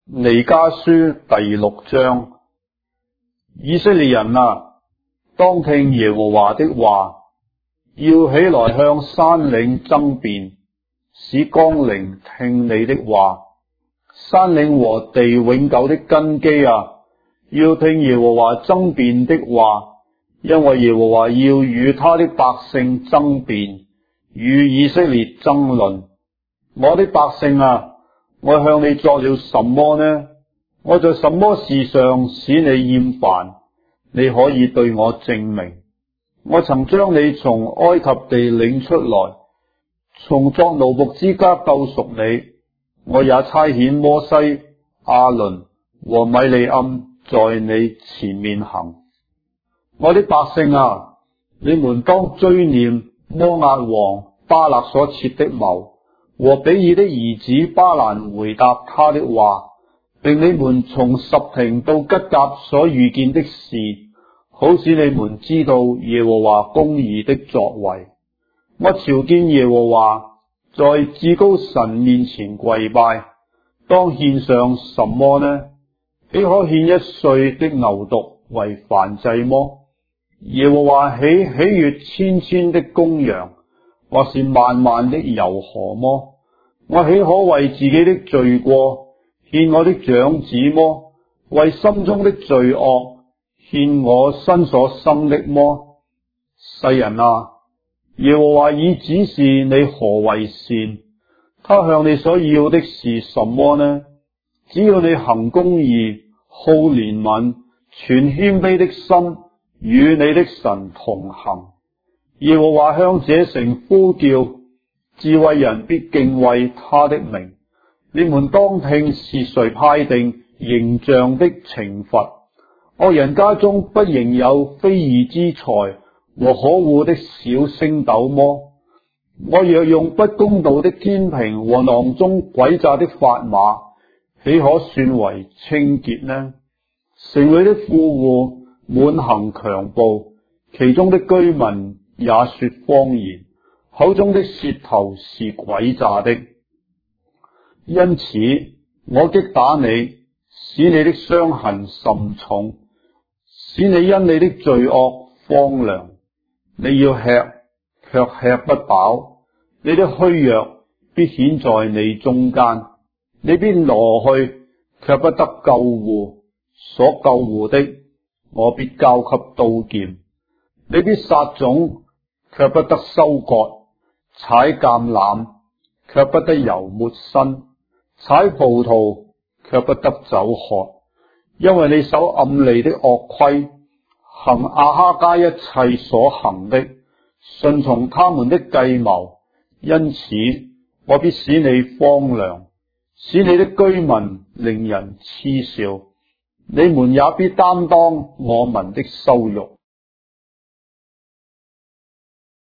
彌迦書第6章。以色列人啊，當聽耶和華的話，要起來向山嶺爭辯，使岡陵聽你的話。山嶺和地永久的根基啊，要聽耶和華爭辯的話，因為耶和華要與他的百姓爭辯，與以色列爭論。我的百姓啊，我向你作了什麼呢？我在什麼事上使你厭煩？你可以對我證明。我曾將你從埃及地領出來，從作奴僕之家救贖你。我也差遣摩西、亞倫和米利暗在你前面行。我的百姓啊，你們當追念摩押王巴勒所設的謀，和比爾的兒子巴蘭回答他的話，並你們從什亭到吉甲所遇見的事，好使你們知道耶和華公義的作為。我朝見耶和華，在至高神面前跪拜，當獻上什麼呢？豈可獻一歲的牛犢為燔祭麼？耶和華豈喜悅千千的公羊，或是萬萬的油河麼？我豈可為自己的罪過獻我的長子麼？為心中的罪惡獻我身所生的麼？世人啊，耶和華已指示你何為善，他向你所要的是什麼呢？只要你行公義，好憐憫，存謙卑的心，與你的神同行。耶和華向這城呼叫，智慧人必敬畏他的名。你們當聽是誰派定刑杖的懲罰？惡人家中不仍有非義之財和可惡的小升斗麼？我若用不公道的天平和囊中詭詐的砝碼，豈可算為清潔呢？城裏的富戶滿行強暴，其中的居民也說謊言，口中的舌頭是詭詐的。因此我擊打你，使你的傷痕甚重，使你因你的罪惡荒涼。你要吃，卻吃不飽；你的虛弱必顯在你中間。你必挪去，卻不得救護；所救護的，我必交給刀劍。你必撒種，卻不得收割；採橄欖，卻不得油抹身；採葡萄，卻不得酒喝。因為你守暗利的惡規，行亞哈家一切所行的，順從他們的計謀，因此我必使你荒涼，使你的居民令人嗤笑，你們也必擔當我民的羞辱。